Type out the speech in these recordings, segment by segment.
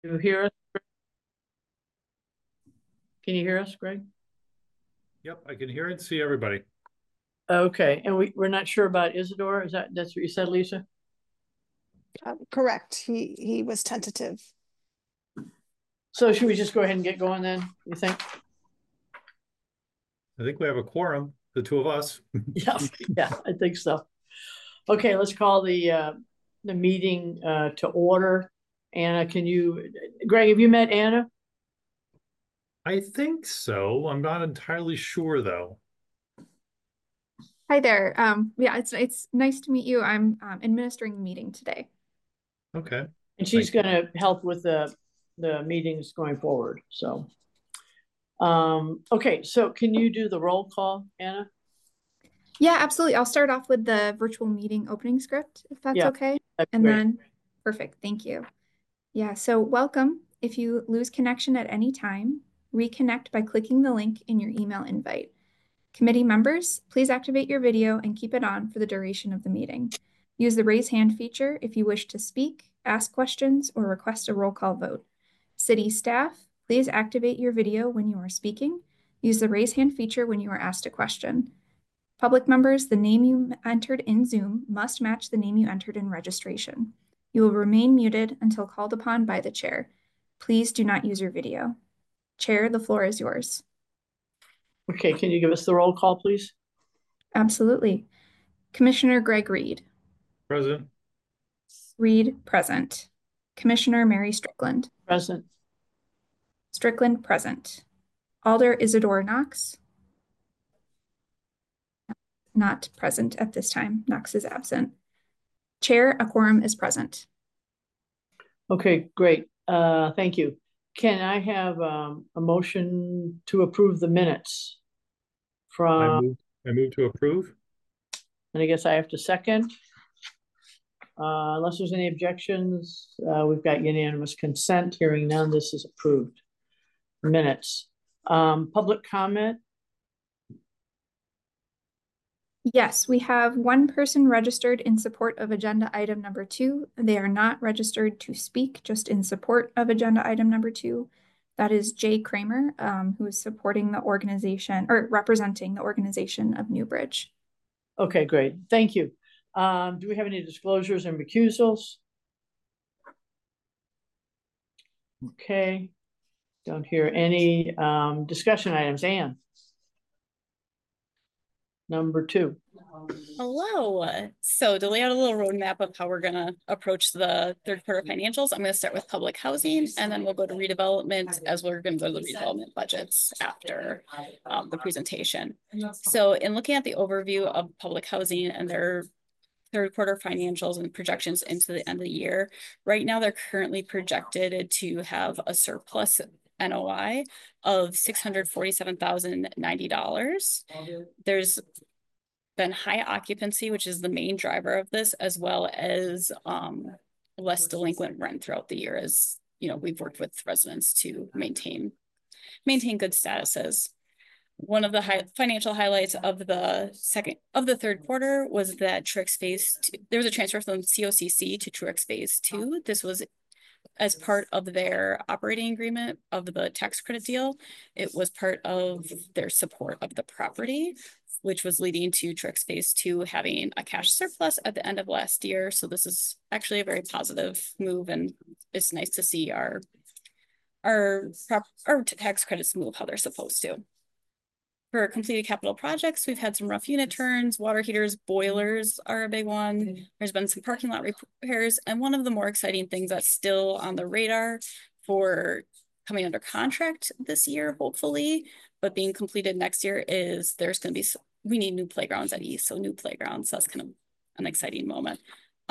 You hear us? Can you hear us, Greg? Yep, I can hear and see everybody. Okay, and we're not sure about Isidore. That's what you said, Lisa? Correct. He was tentative. So should we just go ahead and get going then, you think? I think we have a quorum, the two of us. Yeah, yeah, I think so. Okay, let's call the meeting to order. Anna, Greg, have you met Anna? I think so. I'm not entirely sure though. Hi there. Yeah, it's nice to meet you. I'm administering the meeting today. Okay. And she's going to help with the meetings going forward. So, okay, so can you do the roll call, Anna? Yeah, absolutely. I'll start off with the virtual meeting opening script, if that's okay. And great. then, perfect. Thank you. Yeah, so welcome. If you lose connection at any time, reconnect by clicking the link in your email invite. Committee members, please activate your video and keep it on for the duration of the meeting. Use the raise hand feature if you wish to speak, ask questions, or request a roll call vote. City staff, please activate your video when you are speaking. Use the raise hand feature when you are asked a question. Public members, the name you entered in Zoom must match the name you entered in registration. You will remain muted until called upon by the chair. Please do not use your video. Chair, the floor is yours. Okay, can you give us the roll call, please? Absolutely. Commissioner Greg Reed. Present. Reed, present. Commissioner Mary Strickland. Present. Strickland, present. Alder Isidore Knox. Not present at this time. Knox is absent. Chair, a quorum is present. Okay, great. Thank you. Can I have a motion to approve the minutes from? I move to approve. And I guess I have to second. Unless there's any objections, we've got unanimous consent. Hearing none, this is approved. Minutes. Public comment. Yes, we have one person registered in support of agenda item number 2. They are not registered to speak, just in support of agenda item number 2. That is Jay Kramer, who is supporting the organization or representing the organization of Newbridge. Okay, great. Thank you. Do we have any disclosures and recusals? Okay. Don't hear any discussion items. Anne. Number 2. Hello. So to lay out a little roadmap of how we're going to approach the third quarter financials, I'm going to start with public housing, and then we'll go to redevelopment, as we're going to go to the redevelopment budgets after the presentation. So in looking at the overview of public housing and their third quarter financials and projections into the end of the year, right now they're currently projected to have a surplus NOI of $647,090. There's been high occupancy, which is the main driver of this, as well as less delinquent rent throughout the year, as you know, we've worked with residents to maintain good statuses. One of the financial highlights of the third quarter was that Truex Phase 2, there was a transfer from COCC to Truex Phase 2. This was as part of their operating agreement of the tax credit deal. It was part of their support of the property, which was leading to Truex Phase 2 having a cash surplus at the end of last year. So this is actually a very positive move, and it's nice to see our tax credits move how they're supposed to. For completed capital projects, we've had some rough unit turns, water heaters, boilers are a big one. There's been some parking lot repairs. And one of the more exciting things that's still on the radar for coming under contract this year, hopefully, but being completed next year, is we need new playgrounds at East. So new playgrounds, that's kind of an exciting moment.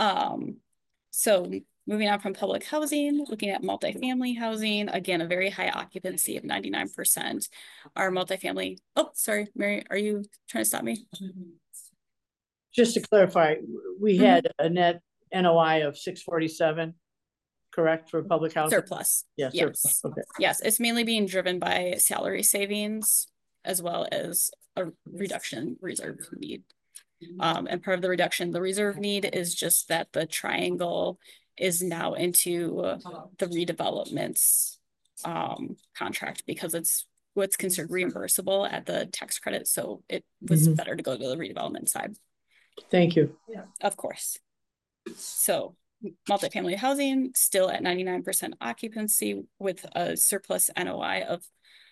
So moving on from public housing, looking at multifamily housing, again, a very high occupancy of 99%. Our multifamily, oh, sorry, Mary, are you trying to stop me? Just to clarify, we had a net NOI of 647, correct, for public housing? Surplus. Yes. Surplus. Okay. Yes, it's mainly being driven by salary savings as well as a reduction reserve need. And part of the reduction, the reserve need, is just that the triangle is now into the redevelopments contract because it's what's considered reimbursable at the tax credit. So it was better to go to the redevelopment side. Thank you. Of course. So multifamily housing still at 99% occupancy with a surplus NOI of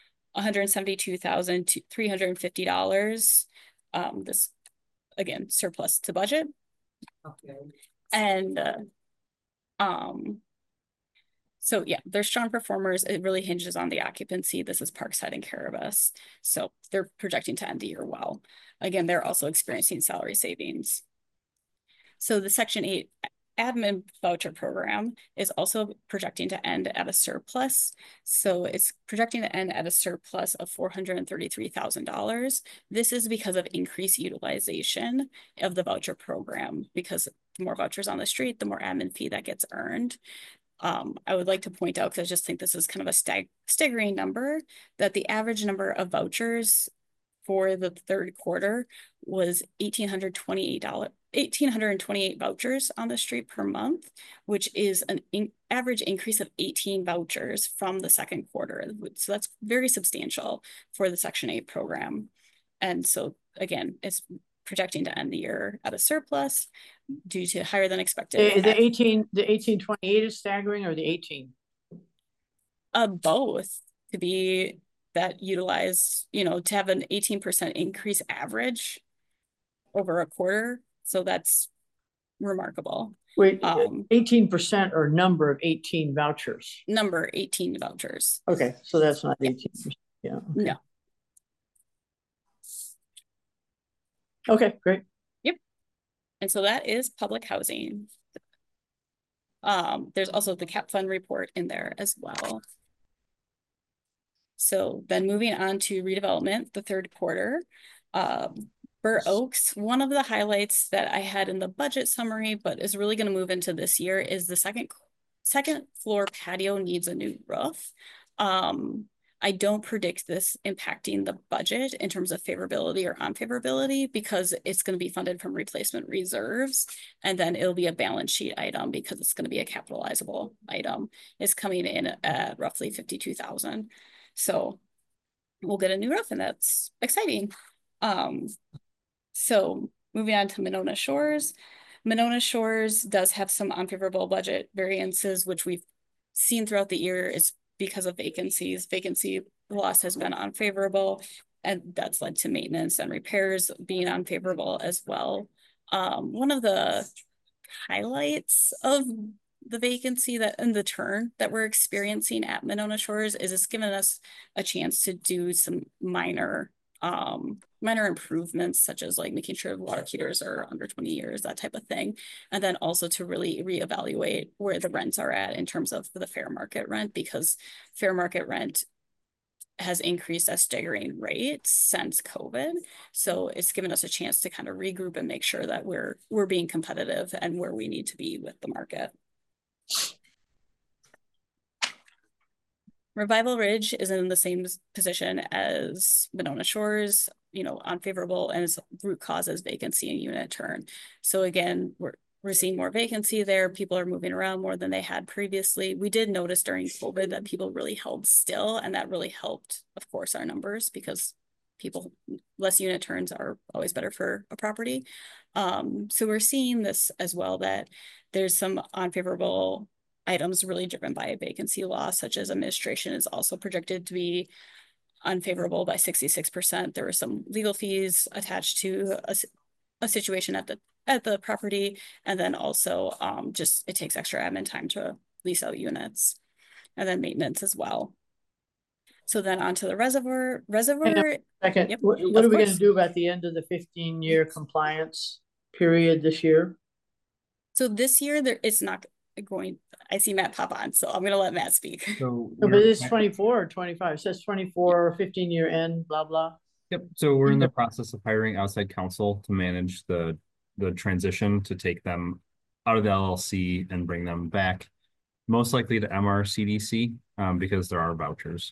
$172,350. This again, surplus to budget. Okay. And so yeah, they're strong performers. It really hinges on the occupancy. This is Parkside and Caribous. So they're projecting to end the year well. Again, they're also experiencing salary savings. So the Section 8 admin voucher program is also projecting to end at a surplus. So it's projecting to end at a surplus of $433,000. This is because of increased utilization of the voucher program, because the more vouchers on the street, the more admin fee that gets earned. I would like to point out, because I just think this is kind of a staggering number, that the average number of vouchers for the third quarter was $1,828 vouchers on the street per month, which is an average increase of 18 vouchers from the second quarter. So that's very substantial for the Section 8 program. And so again, it's projecting to end the year at a surplus due to higher than expected. The 1828 is staggering, or the 18? Both, to be that utilized, you know, to have an 18% increase average over a quarter. So that's remarkable. Wait, 18% or number of 18 vouchers? Number 18 vouchers. Okay, so that's not 18%. Yeah. Okay. No. Okay, great. Yep. And so that is public housing. There's also the CAP fund report in there as well. So then moving on to redevelopment, the third quarter, Burr Oaks, one of the highlights that I had in the budget summary, but is really going to move into this year, is the second floor patio needs a new roof. I don't predict this impacting the budget in terms of favorability or unfavorability, because it's going to be funded from replacement reserves, and then it'll be a balance sheet item because it's going to be a capitalizable item. It's coming in at roughly $52,000. So we'll get a new roof, and that's exciting. So moving on to Monona Shores. Monona Shores does have some unfavorable budget variances, which we've seen throughout the year. Is because of vacancies. Vacancy loss has been unfavorable, and that's led to maintenance and repairs being unfavorable as well. One of the highlights of the vacancy and the turn that we're experiencing at Monona Shores is it's given us a chance to do some minor improvements, such as like making sure water heaters are under 20 years, that type of thing. And then also to really reevaluate where the rents are at in terms of the fair market rent, because fair market rent has increased at staggering rates since COVID. So it's given us a chance to kind of regroup and make sure that we're being competitive and where we need to be with the market. Revival Ridge is in the same position as Monona Shores, you know, unfavorable, and its root cause is vacancy and unit turn. So again, we're seeing more vacancy there. People are moving around more than they had previously. We did notice during COVID that people really held still, and that really helped, of course, our numbers, because less unit turns are always better for a property. So we're seeing this as well, that there's some unfavorable items really driven by a vacancy loss, such as administration is also projected to be unfavorable by 66%. There were some legal fees attached to a situation at the property, and then also just it takes extra admin time to lease out units, and then maintenance as well. So then on to the reservoir. Second, Yep, what are we going to do about the end of the 15-year compliance period this year? So this year it's not going. I see Matt pop on, so I'm going to let Matt speak. So No, but it's 24 or 25. It says 24, 15-year end, blah, blah. Yep. So we're in the process of hiring outside counsel to manage the transition, to take them out of the LLC and bring them back, most likely to MRCDC, because there are vouchers.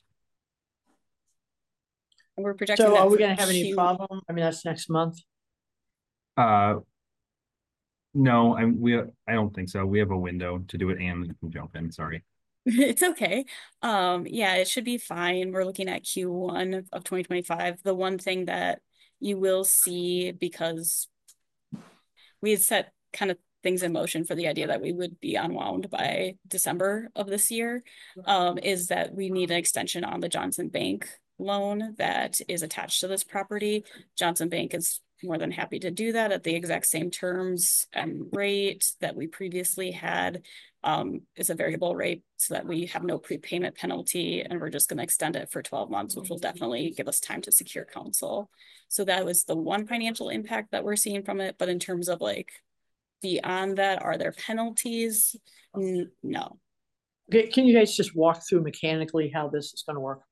And we're projecting. So are we going to have any problem? I mean, that's next month. No, I don't think so. We have a window to do it and you can jump in, sorry. It's okay. Yeah, it should be fine. We're looking at Q1 of 2025. The one thing that you will see, because we had set kind of things in motion for the idea that we would be unwound by December of this year, is that we need an extension on the Johnson Bank loan that is attached to this property. Johnson Bank is more than happy to do that at the exact same terms and rate that we previously had. It's a variable rate so that we have no prepayment penalty, and we're just going to extend it for 12 months, which will definitely give us time to secure counsel. So that was the one financial impact that we're seeing from it. But in terms of like beyond that, are there penalties? No. Okay, can you guys just walk through mechanically how this is going to work?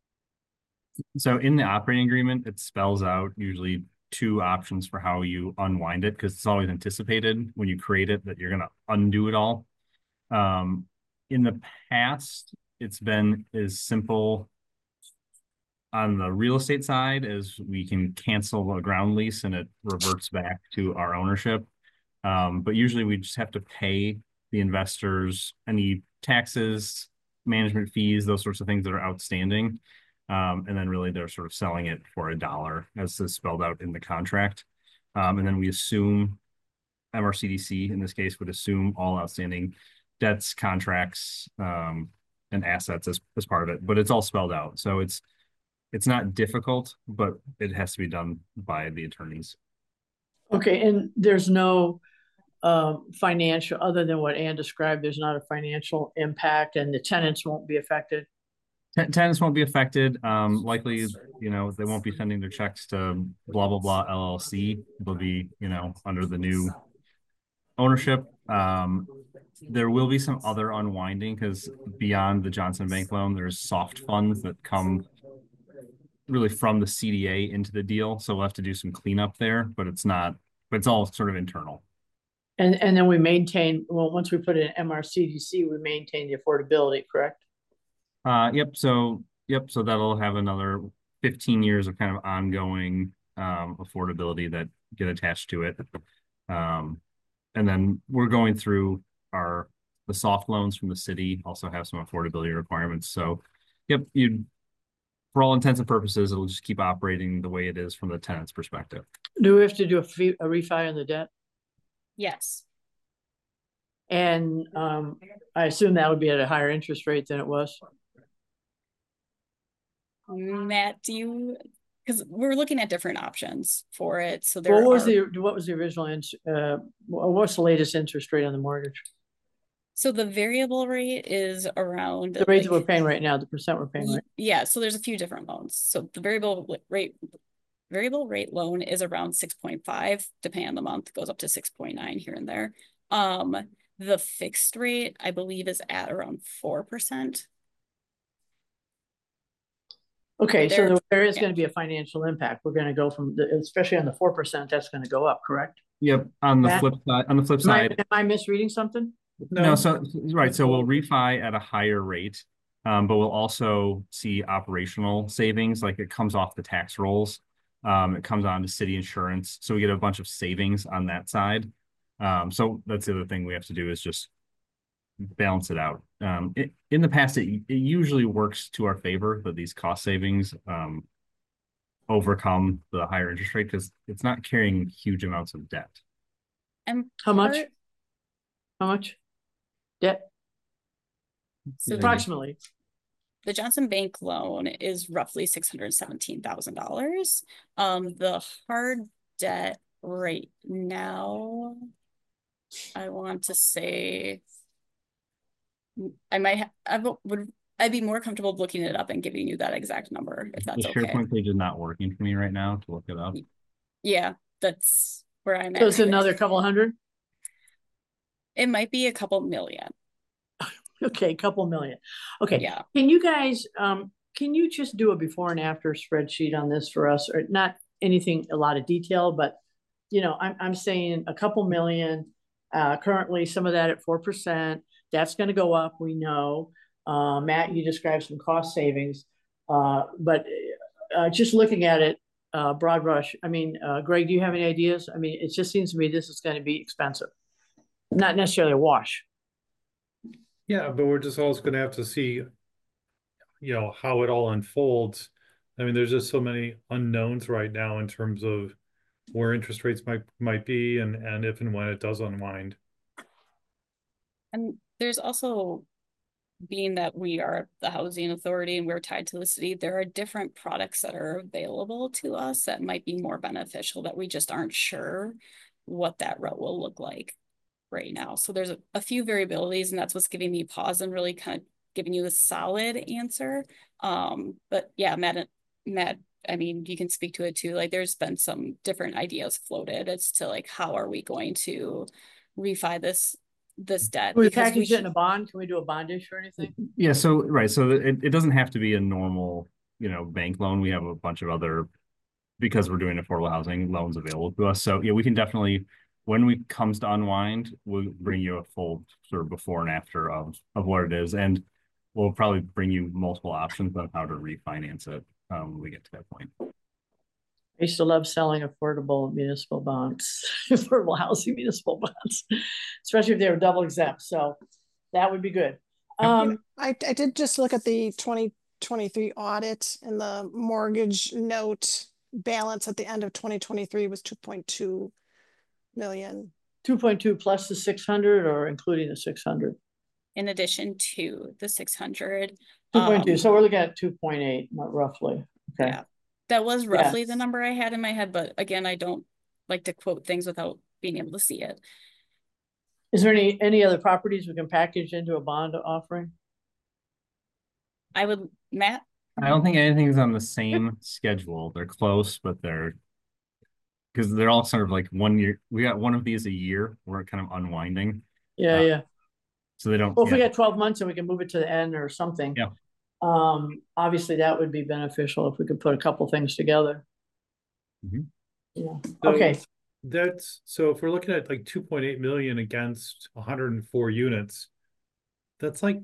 So in the operating agreement, it spells out usually two options for how you unwind it, because it's always anticipated when you create it that you're going to undo it all. In the past, it's been as simple on the real estate side as we can cancel a ground lease and it reverts back to our ownership. But usually we just have to pay the investors any taxes, management fees, those sorts of things that are outstanding. And then really they're sort of selling it for $1 as is spelled out in the contract. And then we assume MRCDC in this case would assume all outstanding debts, contracts, and assets as part of it, but it's all spelled out. So it's not difficult, but it has to be done by the attorneys. Okay, and there's no financial, other than what Ann described, there's not a financial impact and the tenants won't be affected? Tenants won't be affected. Likely, they won't be sending their checks to blah, blah, blah LLC. They'll be, under the new ownership. There will be some other unwinding because beyond the Johnson Bank loan, there's soft funds that come really from the CDA into the deal. So we'll have to do some cleanup there, but it's all sort of internal. And then we maintain, well, once we put in MRCDC, we maintain the affordability, correct? Yep. So that'll have another 15 years of kind of ongoing affordability that get attached to it. And then we're going through the soft loans from the city also have some affordability requirements. So, yep, for all intents and purposes, it'll just keep operating the way it is from the tenant's perspective. Do we have to do a refi on the debt? Yes. And I assume that would be at a higher interest rate than it was. Matt, because we're looking at different options for it. So what was the original, what's the latest interest rate on the mortgage? So the variable rate is around the rate that we're paying right now, the percent we're paying right. Yeah, so there's a few different loans. So the variable rate loan is around 6.5, depending on the month, goes up to 6.9 here and there. The fixed rate, I believe, is at around 4%. Okay, so there is going to be a financial impact. We're going to go from especially on the 4%, that's going to go up, correct? Yep. On the flip side, am I misreading something? No. So right. So we'll refi at a higher rate, but we'll also see operational savings. Like it comes off the tax rolls. It comes on to city insurance. So we get a bunch of savings on that side. So that's the other thing we have to do is just balance it out. In the past, it usually works to our favor that these cost savings overcome the higher interest rate because it's not carrying huge amounts of debt. And how much? How much debt? So approximately. The Johnson Bank loan is roughly $617,000. The hard debt right now, I want to say, I'd be more comfortable looking it up and giving you that exact number if that's okay. The SharePoint page is not working for me right now to look it up. Yeah, that's where I'm at. So it's another couple hundred? It might be a couple million. Okay, couple million. Okay. Yeah. Can you guys, can you just do a before and after spreadsheet on this for us, or not anything, a lot of detail, but I'm saying a couple million, currently some of that at 4%, that's going to go up. We know, Matt, you described some cost savings, but just looking at it, broad brush, I mean, Greg, do you have any ideas? I mean, it just seems to me this is gonna be expensive. Not necessarily a wash. Yeah, but we're just always gonna have to see, how it all unfolds. I mean, there's just so many unknowns right now in terms of where interest rates might be and if and when it does unwind. And there's also, being that we are the housing authority and we're tied to the city, there are different products that are available to us that might be more beneficial that we just aren't sure what that route will look like right now. So there's a few variabilities, and that's what's giving me pause and really kind of giving you a solid answer. But yeah, Matt, I mean, you can speak to it too. Like, there's been some different ideas floated as to like, how are we going to refi this debt? Can we Because package it in a bond? Can we do a bond issue or anything? Yeah, so right, so it doesn't have to be a normal, bank loan. We have a bunch of other, because we're doing affordable housing loans available to us. So yeah, we can definitely, when we comes to unwind, we'll bring you a full sort of before and after of what it is, and we'll probably bring you multiple options on how to refinance it when we get to that point. I used to love selling affordable municipal bonds, affordable housing municipal bonds, especially if they were double exempt. So that would be good. I did just look at the 2023 audit, and the mortgage note balance at the end of 2023 was 2.2 million. 2.2 plus the 600 or including the 600? in addition to the 600. 2.2, so we're looking at 2.8 roughly. Okay. Yeah, that was roughly the number I had in my head, but again, I don't like to quote things without being able to see it. Is there any other properties we can package into a bond offering? I would, Matt? I don't think anything's on the same schedule. They're close, but because they're all sort of like 1 year. We got one of these a year. We're kind of unwinding. Yeah. So they don't. Well, if we got 12 months and we can move it to the end or something. Yeah. Obviously that would be beneficial if we could put a couple things together. Mm-hmm. Yeah. So Okay. So if we're looking at like 2.8 million against 104 units, that's like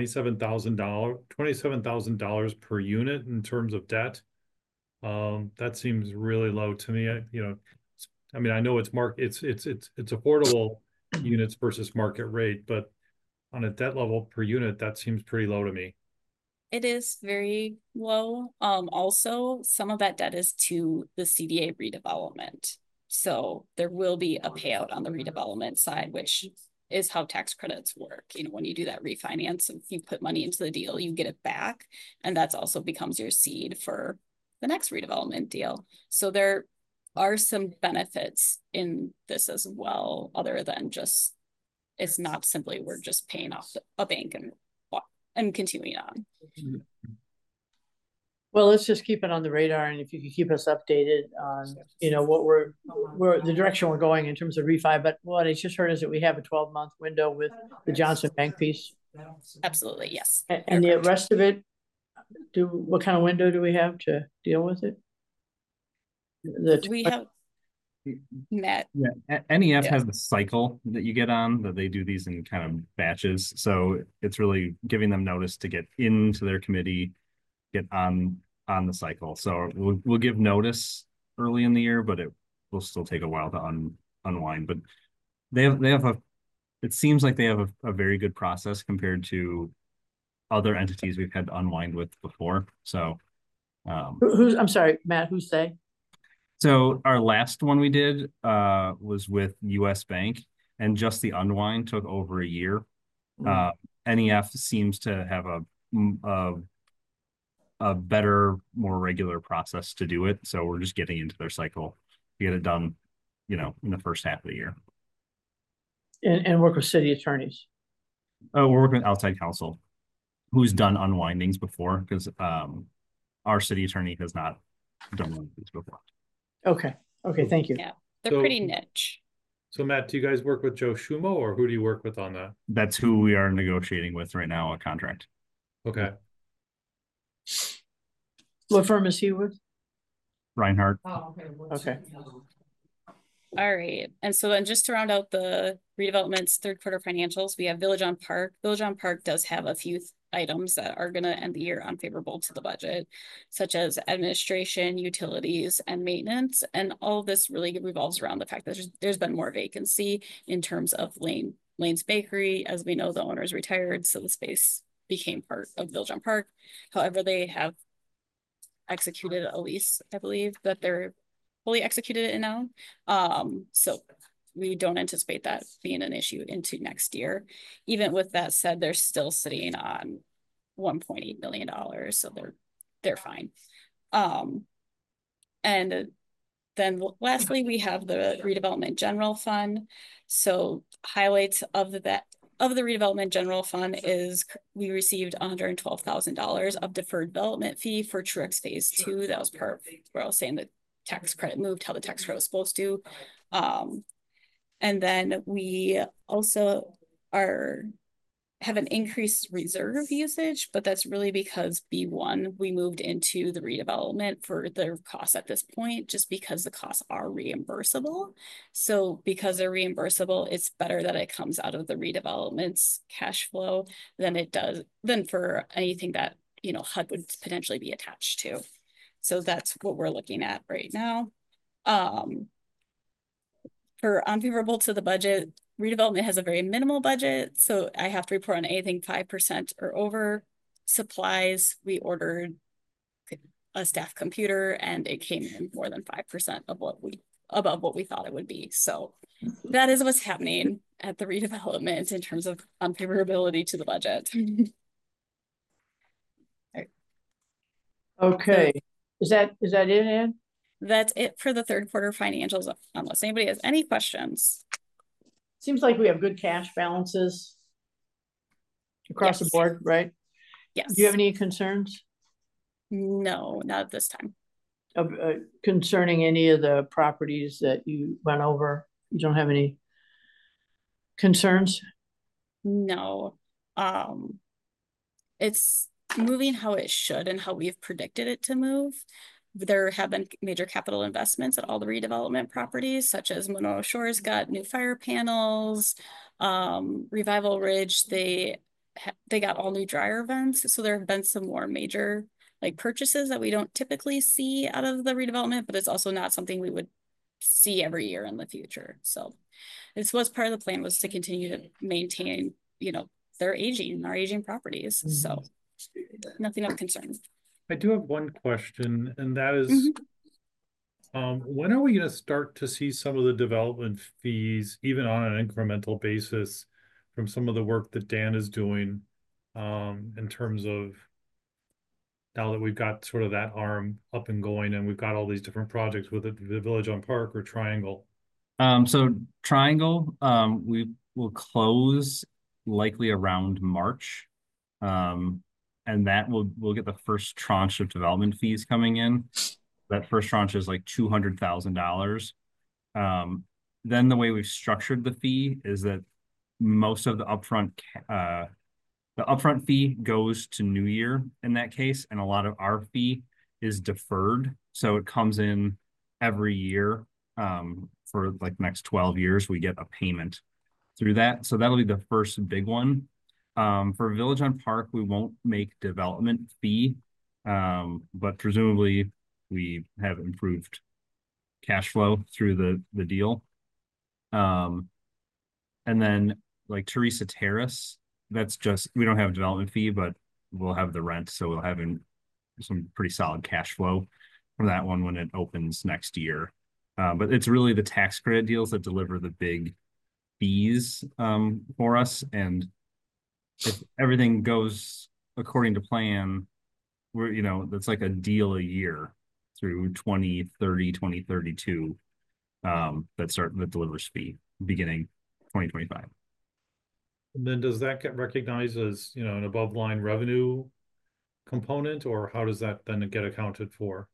$27,000 per unit in terms of debt. That seems really low to me. I mean, I know it's affordable units versus market rate, but on a debt level per unit, that seems pretty low to me. It is very low. Also, some of that debt is to the CDA redevelopment. So there will be a payout on the redevelopment side, which is how tax credits work. When you do that refinance, if you put money into the deal, you get it back. And that's also becomes your seed for the next redevelopment deal. So there are some benefits in this as well, other than just, it's not simply we're just paying off a bank and continuing on. Well, let's just keep it on the radar, and if you could keep us updated on, what we're the direction we're going in terms of refi. But what I just heard is that we have a 12-month window with the Johnson Bank piece. Absolutely, yes. And the rest of it, what kind of window do we have to deal with it? We have Matt. Yeah, NEF has a cycle that you get on, that they do these in kind of batches. So it's really giving them notice to get into their committee, get on the cycle. So we'll give notice early in the year, but it will still take a while to unwind. But it seems like they have a very good process compared to other entities we've had to unwind with before. So I'm sorry, Matt, who's they? So our last one we did was with US Bank, and just the unwind took over a year. NEF seems to have a better, more regular process to do it. So we're just getting into their cycle to get it done, in the first half of the year. And work with city attorneys. We're working with outside counsel who's done unwindings before, because our city attorney has not done one of these before. Okay, thank you. Yeah, they're pretty niche. So Matt, do you guys work with Joe Schumo, or who do you work with on that? That's who we are negotiating with right now, a contract. Okay. What firm is he with? Reinhardt. Oh, okay. All right. And so then just to round out the redevelopment's third quarter financials, we have Village on Park. Village on Park does have a few items that are gonna end the year unfavorable to the budget, such as administration, utilities, and maintenance. And all of this really revolves around the fact that there's been more vacancy in terms of Lane's Bakery. As we know, the owner's retired, so the space became part of Village on Park. However, they have executed a lease, I believe, that they're fully executed it now. So we don't anticipate that being an issue into next year. Even with that said, they're still sitting on $1.8 million, so they're fine. And then lastly, we have the redevelopment general fund. So highlights of the redevelopment general fund is we received $112,000 of deferred development fee for Truex Phase 2. That was part where I was saying the tax credit moved how the tax credit was supposed to. And then we also have an increased reserve usage, but that's really because B1, we moved into the redevelopment for the costs at this point, just because the costs are reimbursable. So because they're reimbursable, it's better that it comes out of the redevelopment's cash flow than for anything that, you know, HUD would potentially be attached to. So that's what we're looking at right now. For unfavorable to the budget, redevelopment has a very minimal budget, so I have to report on anything 5% or over. Supplies, we ordered a staff computer and it came in more than 5% of above what we thought it would be. So that is what's happening at the redevelopment in terms of unfavorability to the budget. Okay, is that it, Ann? That's it for the third quarter financials, unless anybody has any questions. Seems like we have good cash balances across the board, right? Yes. Do you have any concerns No, not at this time. of concerning any of the properties that you went over? You don't have any concerns? No. It's moving how it should and how we've predicted it to move. There have been major capital investments at all the redevelopment properties, such as Monroe Shores got new fire panels, Revival Ridge, they got all new dryer vents. So there have been some more major like purchases that we don't typically see out of the redevelopment, but it's also not something we would see every year in the future. So this was part of the plan, was to continue to maintain, you know, our aging properties. Mm-hmm. So nothing of concern. I do have one question, and that is, when are we going to start to see some of the development fees, even on an incremental basis, from some of the work that Dan is doing, in terms of now that we've got sort of that arm up and going, and we've got all these different projects with it, the Village on Park or Triangle? So Triangle, we will close likely around March. And that we'll get the first tranche of development fees coming in. That first tranche is like $200,000. Then the way we've structured the fee is that most of the upfront fee goes to New Year in that case, and a lot of our fee is deferred, so it comes in every year. For like the next 12 years, we get a payment through that. So that'll be the first big one. For Village on Park, we won't make development fee, but presumably we have improved cash flow through the deal. And then like Teresa Terrace, that's just, we don't have a development fee, but we'll have the rent. So we'll have some pretty solid cash flow from that one when it opens next year. But it's really the tax credit deals that deliver the big fees for us. And if everything goes according to plan, we're, you know, that's like a deal a year through 2030, 2032, that delivers fee beginning 2025. And then does that get recognized as, you know, an above line revenue component, or how does that then get accounted for?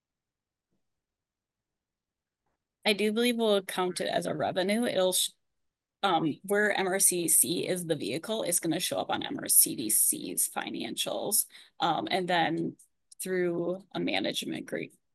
I do believe we'll count it as a revenue. It'll where MRCDC is the vehicle, is going to show up on MRCDC's financials. And then through a management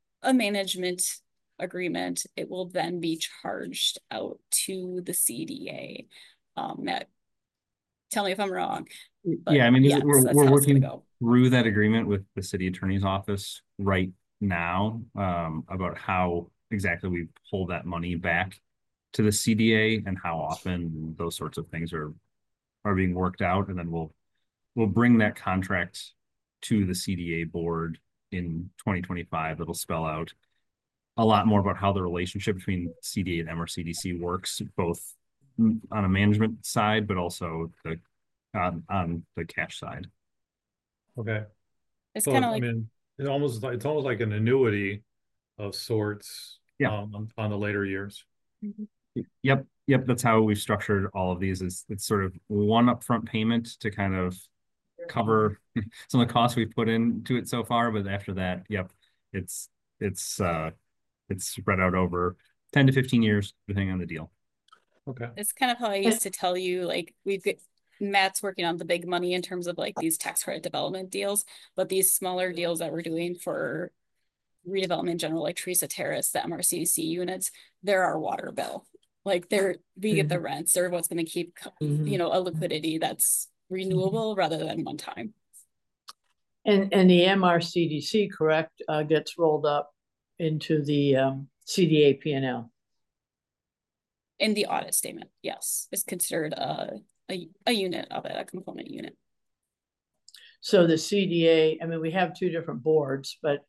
agreement, it will then be charged out to the CDA. That tell me if I'm wrong. But Yeah, I mean, yes, we're that's how it's gonna working go. through that agreement with the city attorney's office right now, about how exactly we pull that money back to the CDA and how often those sorts of things are being worked out, and then we'll bring that contract to the CDA board in 2025. It'll spell out a lot more about how the relationship between CDA and MRCDC works, both on a management side, but also on the cash side. Okay. It's So, kind of I like, mean, it's almost like an annuity of sorts. Yeah. On the later years. Yep, that's how we've structured all of these. Is it's sort of one upfront payment to kind of cover some of the costs we've put into it so far, but after that, yep, it's spread out over 10 to 15 years, depending on the deal. Okay. it's kind of how I used to tell you, like Matt's working on the big money in terms of like these tax credit development deals, but these smaller deals that we're doing for redevelopment in general, like Teresa Terrace, the MRCC units, they're our water bill. Like we get the rents, they're what's going to keep, you know, a liquidity that's renewable rather than one time. And the MRCDC, correct, gets rolled up into the CDA P&L. In the audit statement, yes, it's considered a unit of it, a component unit. So the CDA, I mean, we have two different boards, but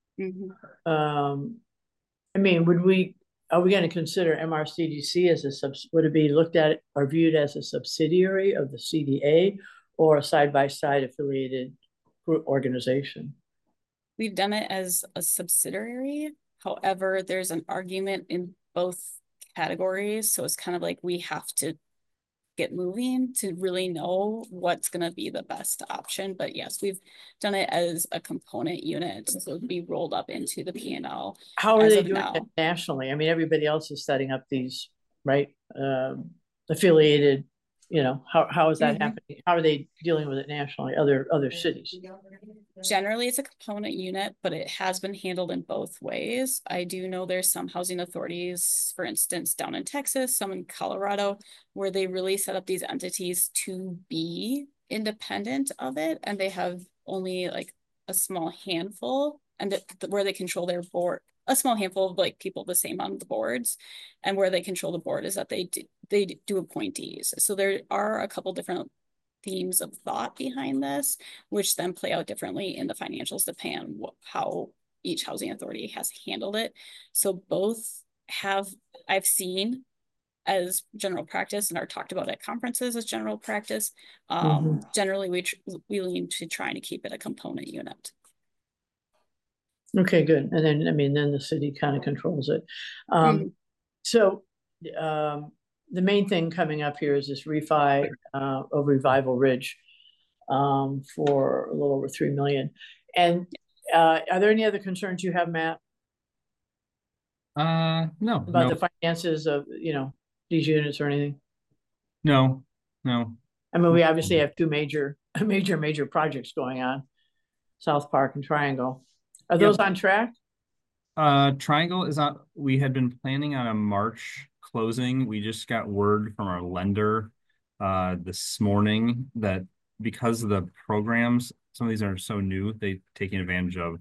I mean, are we going to consider MRCDC as would it be looked at or viewed as a subsidiary of the CDA or a side-by-side affiliated group organization? We've done it as a subsidiary. However, there's an argument in both categories. So it's kind of like we have to get moving to really know what's going to be the best option. But yes, we've done it as a component unit. So it'd be rolled up into the P&L. How are they doing it nationally? I mean, everybody else is setting up these, right? Affiliated, you know, how is that happening? How are they dealing with it nationally, other cities? Generally, it's a component unit, but it has been handled in both ways. I do know there's some housing authorities, for instance, down in Texas, some in Colorado, where they really set up these entities to be independent of it. And they have only like a small handful and where they control their board, a small handful of like people the same on the boards, and where they control the board is that they do appointees. So there are a couple different themes of thought behind this, which then play out differently in the financials depending on how each housing authority has handled it. So both I've seen as general practice and are talked about at conferences as general practice. Generally, we lean to trying to keep it a component unit. Okay, good. And then, I mean, then the city kind of controls it. So the main thing coming up here is this refi of Revival Ridge for a little over $3 million. And are there any other concerns you have, Matt? No. About the finances of, you know, these units or anything? No. I mean, we obviously have two major projects going on, South Park and Triangle. Are those on track? Triangle is on. We had been planning on a March closing. We just got word from our lender this morning that because of the programs, some of these are so new, they've taken advantage of.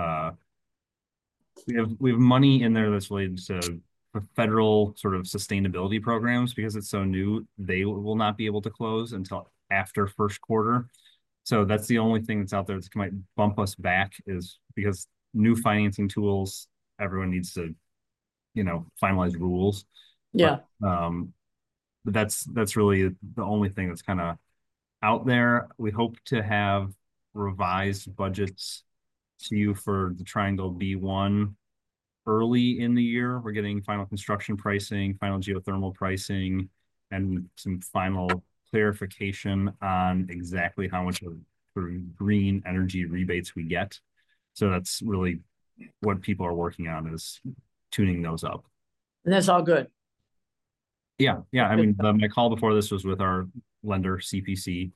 We have money in there that's related to federal sort of sustainability programs. Because it's so new, they will not be able to close until after first quarter. So that's the only thing that's out there that might bump us back, is because new financing tools, everyone needs to, you know, finalize rules. Yeah. But that's really the only thing that's kind of out there. We hope to have revised budgets to you for the Triangle B1 early in the year. We're getting final construction pricing, final geothermal pricing, and some final clarification on exactly how much of green energy rebates we get. So that's really what people are working on, is tuning those up. And that's all good. Yeah. I mean, my call before this was with our lender, CPC,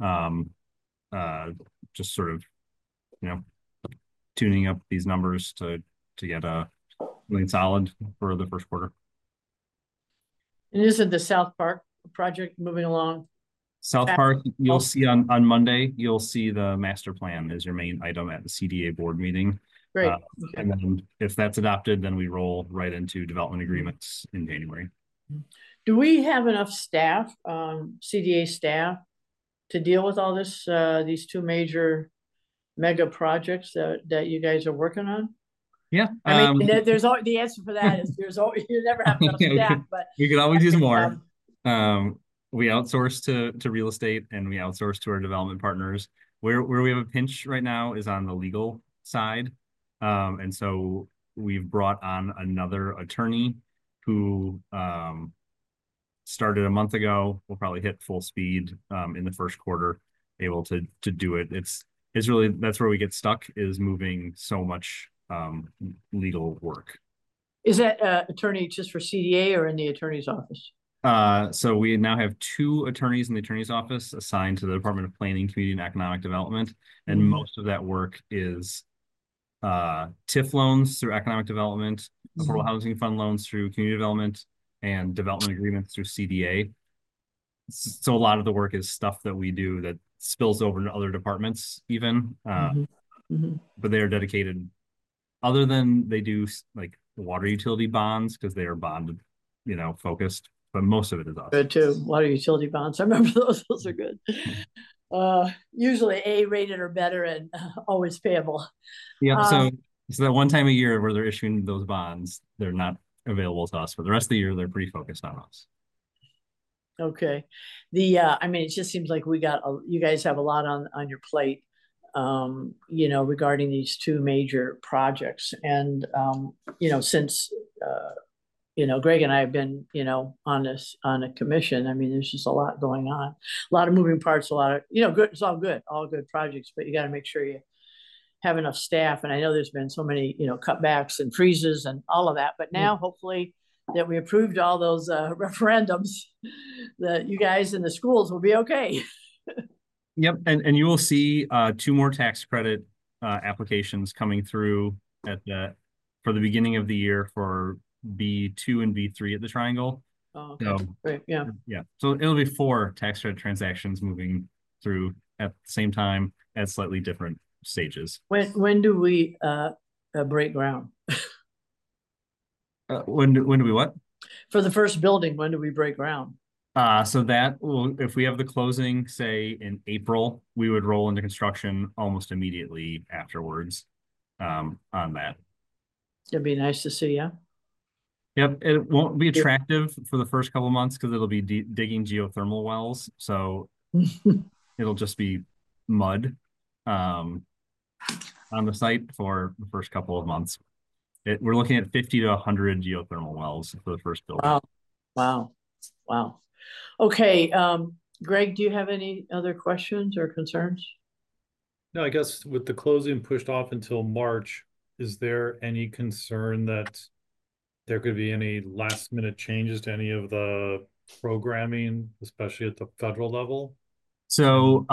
just sort of, you know, tuning up these numbers to get something solid for the first quarter. And isn't the South Park project moving along? South Park, you'll see on Monday, you'll see the master plan as your main item at the CDA board meeting. Great. And then if that's adopted, then we roll right into development agreements in January. Do we have enough staff, CDA staff, to deal with all this, these two major mega projects that you guys are working on? Yeah. I mean, there's always, the answer for that is there's always, you never have enough staff, but we could always use more. We outsource to real estate and we outsource to our development partners. Where we have a pinch right now is on the legal side. And so we've brought on another attorney who started a month ago. We'll probably hit full speed in the first quarter, able to do it. It's really, that's where we get stuck, is moving so much legal work. Is that attorney just for CDA or in the attorney's office? So we now have 2 attorneys in the attorney's office assigned to the Department of Planning, Community, and Economic Development. And most of that work is TIF loans through economic development, affordable housing fund loans through community development, and development agreements through CDA. So a lot of the work is stuff that we do that spills over into other departments even, but they are dedicated, other than they do like water utility bonds because they are bonded, you know, focused, but most of it is us. Good too. Water utility bonds. I remember those. Those are good. Usually A-rated or better and always payable. Yeah. So that one time a year where they're issuing those bonds, they're not available to us. For the rest of the year, they're pretty focused on us. Okay. I mean, it just seems like you guys have a lot on your plate, you know, regarding these 2 major projects. And, you know, since, you know, Greg and I have been, you know, on a commission. I mean, there's just a lot going on, a lot of moving parts, a lot of, you know, good. It's all good projects, but you got to make sure you have enough staff. And I know there's been so many, you know, cutbacks and freezes and all of that, but now hopefully that we approved all those referendums, that you guys in the schools will be okay. Yep. And you will see 2 more tax credit applications coming through for the beginning of the year for B2 and B3 at the Triangle. Oh, okay. So, great. Yeah. Yeah. So it'll be 4 tax credit transactions moving through at the same time at slightly different stages. When do we break ground? When do we what? For the first building, when do we break ground? So that will, if we have the closing, say in April, we would roll into construction almost immediately afterwards on that. It'd be nice to see, yeah. Yep, it won't be attractive for the first couple of months because it'll be digging geothermal wells. So it'll just be mud on the site for the first couple of months. We're looking at 50 to 100 geothermal wells for the first building. Wow. Okay, Greg, do you have any other questions or concerns? No, I guess with the closing pushed off until March, is there any concern that there could be any last minute changes to any of the programming, especially at the federal level? So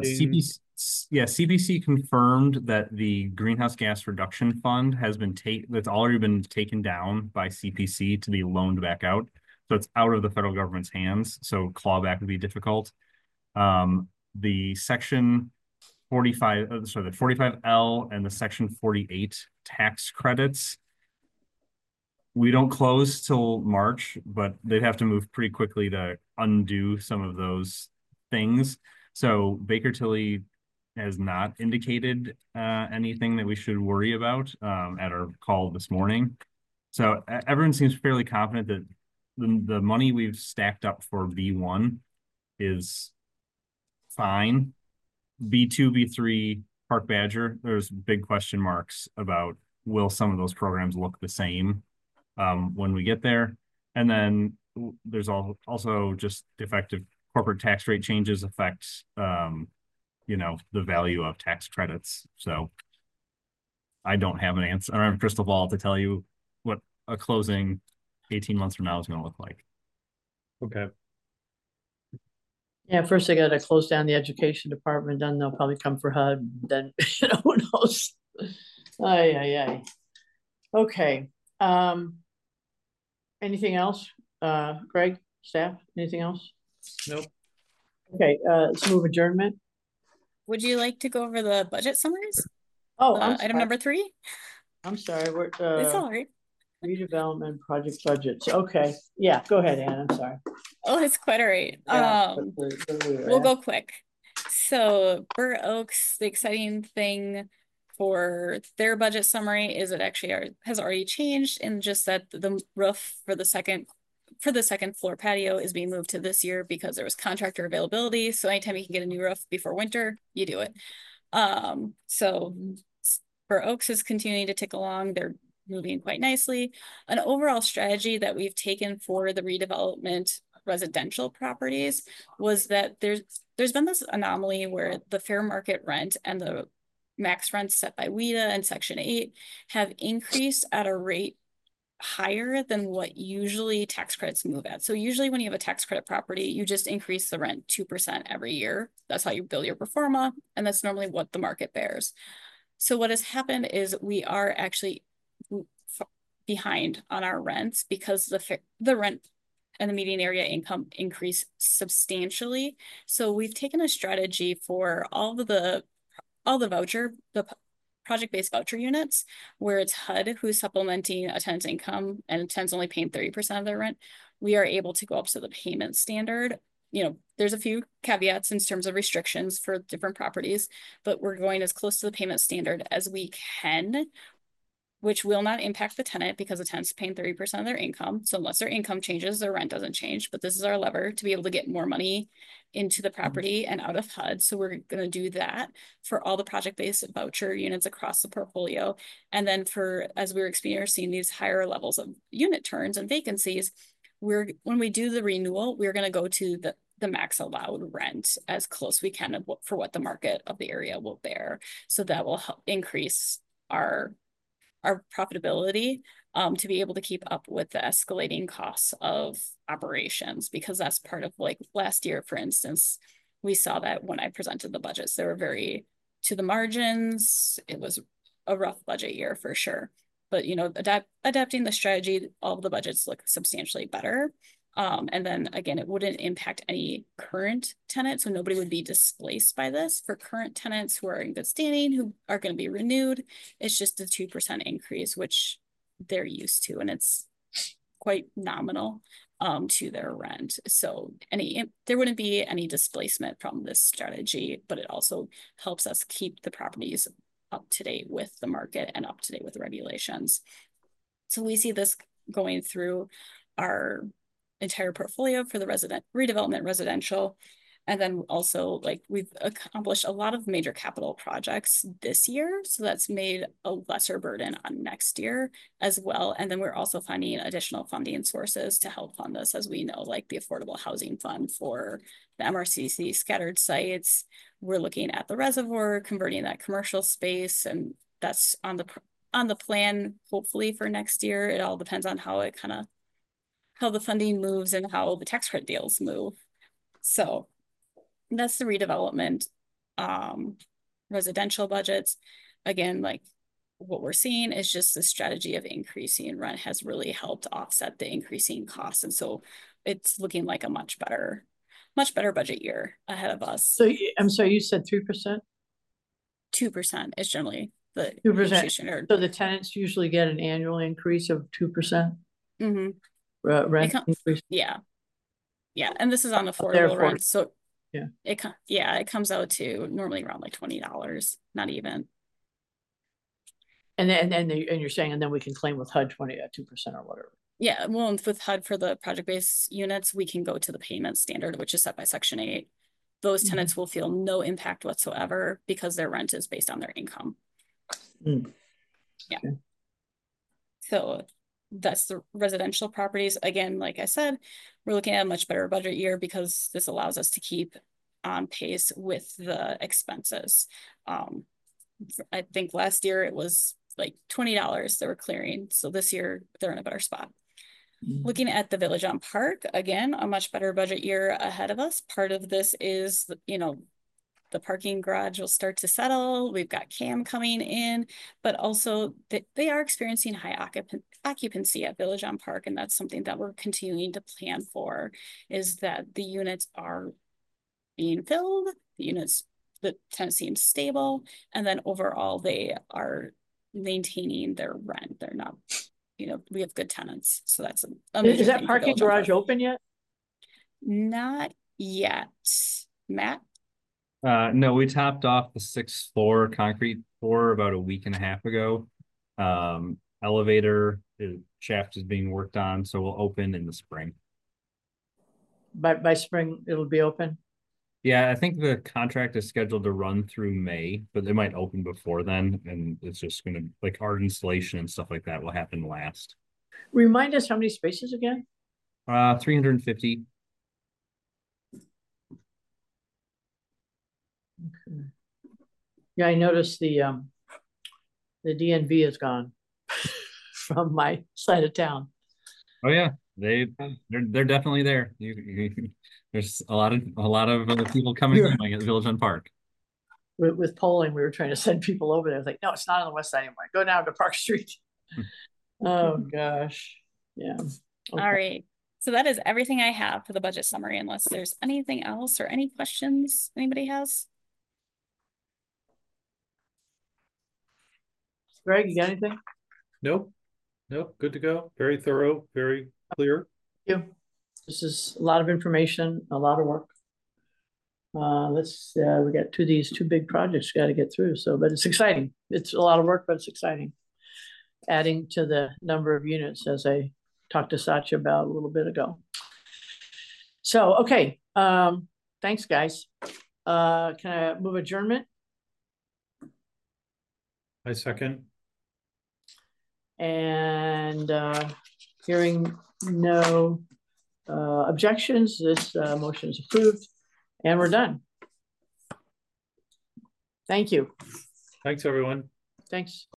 CPC confirmed that the Greenhouse Gas Reduction Fund has been that's already been taken down by CPC to be loaned back out. So it's out of the federal government's hands. So clawback would be difficult. The section 45, the 45L and the section 48 tax credits, we don't close till March, but they'd have to move pretty quickly to undo some of those things. So Baker Tilly has not indicated anything that we should worry about at our call this morning. So everyone seems fairly confident that the money we've stacked up for B1 is fine. B2, B3, Park Badger, there's big question marks about will some of those programs look the same when we get there. And then there's also just effective corporate tax rate changes affect, you know, the value of tax credits. So I don't have an answer. I don't have a crystal ball to tell you what a closing 18 months from now is going to look like. Okay. Yeah, first they got to close down the education department, then they'll probably come for HUD, then, you know, who knows? Ay. Okay. Anything else? Greg, staff, anything else? Nope. Okay, let's move adjournment. Would you like to go over the budget summaries? Oh, I'm Item sorry. number 3? I'm sorry, we're, It's all right. redevelopment project budgets. Okay, yeah, go ahead, Ann, I'm sorry. Oh, it's quite all right. Yeah, We'll go quick. So Burr Oaks, the exciting thing for their budget summary is it actually has already changed, and just that the roof for the second floor patio is being moved to this year because there was contractor availability. So anytime you can get a new roof before winter, you do it. So Burr Oaks is continuing to tick along. They're moving quite nicely. An overall strategy that we've taken for the redevelopment residential properties was that there's been this anomaly where the fair market rent and the max rents set by WIDA and Section 8 have increased at a rate higher than what usually tax credits move at. So usually when you have a tax credit property, you just increase the rent 2% every year. That's how you build your pro forma, and that's normally what the market bears. So what has happened is we are actually behind on our rents because the rent and the median area income increase substantially. So we've taken a strategy for all the project-based voucher units, where it's HUD who's supplementing a tenant's income and a tenant's only paying 30% of their rent. We are able to go up to the payment standard. You know, there's a few caveats in terms of restrictions for different properties, but we're going as close to the payment standard as we can, which will not impact the tenant because the tenant's paying 30% of their income. So unless their income changes, their rent doesn't change. But this is our lever to be able to get more money into the property and out of HUD. So we're going to do that for all the project-based voucher units across the portfolio. And then as we're experiencing these higher levels of unit turns and vacancies, when we do the renewal, we're going to go to the max allowed rent as close we can for what the market of the area will bear. So that will help increase our profitability to be able to keep up with the escalating costs of operations, because that's part of, like, last year, for instance, we saw that when I presented the budgets, they were very to the margins. It was a rough budget year for sure, but you know, adapting the strategy, all of the budgets look substantially better. And then again, it wouldn't impact any current tenants, so nobody would be displaced by this. For current tenants who are in good standing, who are going to be renewed, it's just a 2% increase, which they're used to, and it's quite nominal to their rent. So there wouldn't be any displacement from this strategy, but it also helps us keep the properties up to date with the market and up to date with the regulations. So we see this going through our entire portfolio for the redevelopment residential. And then also, like, we've accomplished a lot of major capital projects this year. So that's made a lesser burden on next year as well. And then we're also finding additional funding sources to help fund this, as we know, like the Affordable Housing Fund for the MRCC scattered sites. We're looking at the reservoir, converting that commercial space, and that's on the plan, hopefully, for next year. It all depends on how the funding moves and how the tax credit deals move. So that's the redevelopment residential budgets. Again, like, what we're seeing is just the strategy of increasing rent has really helped offset the increasing costs. And so it's looking like a much better budget year ahead of us. So I'm sorry, you said 3%? 2% is generally the 2%. So the tenants usually get an annual increase of 2%? Mm-hmm. Rent increase? Yeah. And this is on affordable rent. So yeah, it comes out to normally around like $20, not even. And you're saying, and then we can claim with HUD 2% or whatever. Yeah, well, with HUD for the project-based units, we can go to the payment standard, which is set by Section 8. Those tenants will feel no impact whatsoever because their rent is based on their income. Yeah. Okay. So that's the residential properties. Again, like I said, we're looking at a much better budget year because this allows us to keep on pace with the expenses. I think last year it was like $20 they were clearing. So this year they're in a better spot. Looking at the Village on Park, again, a much better budget year ahead of us. Part of this is, you know, the parking garage will start to settle. We've got CAM coming in, but also they are experiencing high occupancy at Village on Park. And that's something that we're continuing to plan for, is that the units are being filled, the tenant seems stable, and then overall they are maintaining their rent. They're not, we have good tenants, so that's a major Is that thing for parking Village on garage Park. open yet? Not yet. Matt? No, we topped off the 6th floor concrete floor about a week and a half ago. Elevator shaft is being worked on, so we'll open in the spring. By spring, it'll be open? Yeah, I think the contract is scheduled to run through May, but it might open before then, and it's just gonna, like, our installation and stuff like that will happen last. Remind us how many spaces again? 350. Okay. Yeah, I noticed the DNV is gone from my side of town. Oh yeah, they're definitely there. There's a lot of people coming and going at the Village on Park. With polling, we were trying to send people over there. It's like, no, it's not on the west side anymore. Go down to Park Street. Oh gosh, yeah. Okay. All right. So that is everything I have for the budget summary, unless there's anything else or any questions anybody has. Greg, you got anything? Nope. Good to go. Very thorough, very clear. Thank you. This is a lot of information, a lot of work. We got two big projects we got to get through. So, but it's exciting. It's a lot of work, but it's exciting. Adding to the number of units, as I talked to Satya about a little bit ago. So, okay. Thanks, guys. Can I move adjournment? I second. And hearing no objections, this motion is approved and we're done. Thank you. Thanks, everyone. Thanks.